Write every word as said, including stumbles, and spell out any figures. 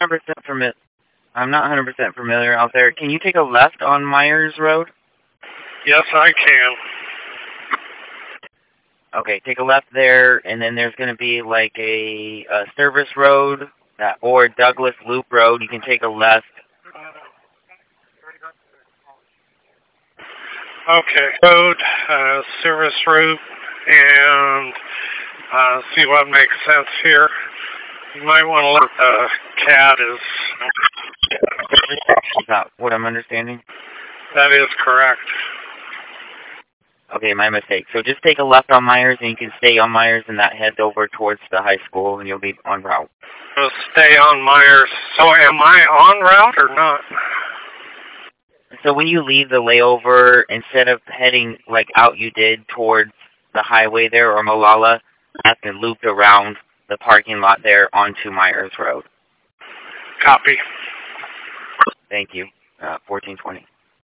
one hundred percent familiar. I'm not one hundred percent familiar out there. Can you take a left on Myers Road? Yes, I can. Okay, take a left there, and then there's going to be like a, a service road that, or Douglas Loop Road. You can take a left. Okay, road, uh, service route, and uh, see what makes sense here. You might want to look at the C A D is... Is that what I'm understanding? That is correct. Okay, my mistake. So just take a left on Myers, and you can stay on Myers, and that heads over towards the high school, and you'll be on route. So stay on Myers. So am I on route or not? So when you leave the layover, instead of heading like out you did towards the highway there or Molalla, you have to loop around the parking lot there onto Myers Road. Copy. Thank you. Uh, fourteen twenty.